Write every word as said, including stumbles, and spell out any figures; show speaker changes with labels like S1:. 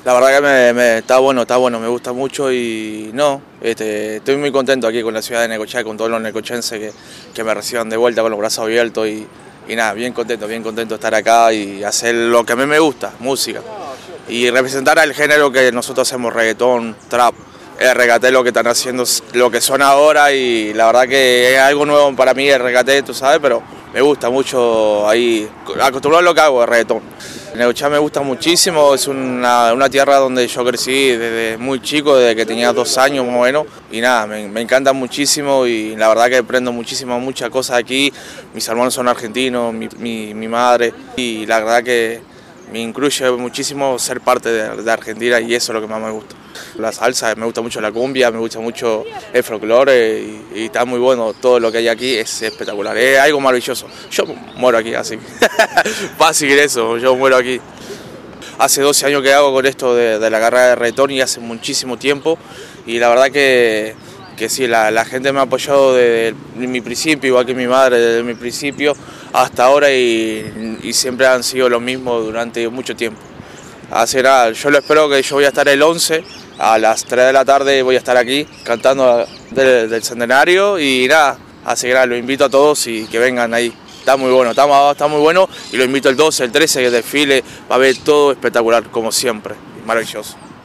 S1: La verdad que me, me- está bueno, está bueno, me gusta mucho y no, este, estoy muy contento aquí con la ciudad de Necochea, con todos los necochenses que, que me reciban de vuelta con los brazos abiertos y, y nada, bien contento, bien contento de estar acá y hacer lo que a mí me gusta, música. Y representar al género que nosotros hacemos, reggaetón, trap, el reggaetón, lo que están haciendo, lo que son ahora y la verdad que es algo nuevo para mí el reggaetón, tú sabes, pero me gusta mucho ahí, acostumbrado a lo que hago, el reggaetón. Necochea me gusta muchísimo, es una, una tierra donde yo crecí desde muy chico, desde que tenía dos años más o menos, y nada, me, me encanta muchísimo y la verdad que aprendo muchísimas, muchas cosas aquí, mis hermanos son argentinos, mi, mi, mi madre, y la verdad que me incluye muchísimo ser parte de, de Argentina y eso es lo que más me gusta. La salsa, me gusta mucho la cumbia, me gusta mucho el folclore y, y está muy bueno, todo lo que hay aquí es espectacular, es algo maravilloso. Yo muero aquí, así que fácil eso, yo muero aquí. Hace doce años que hago con esto de, de la carrera de reggaetón y hace muchísimo tiempo y la verdad que, que sí, la, la gente me ha apoyado desde mi principio, igual que mi madre, desde mi principio hasta ahora y, y siempre han sido lo mismo durante mucho tiempo. Así nada, yo lo espero que yo voy a estar el once, a las tres de la tarde voy a estar aquí cantando del, del centenario y nada, así que nada, los invito a todos y que vengan ahí. Está muy bueno, está, está muy bueno y lo invito el doce, el trece, que desfile, va a ver todo espectacular, como siempre, maravilloso.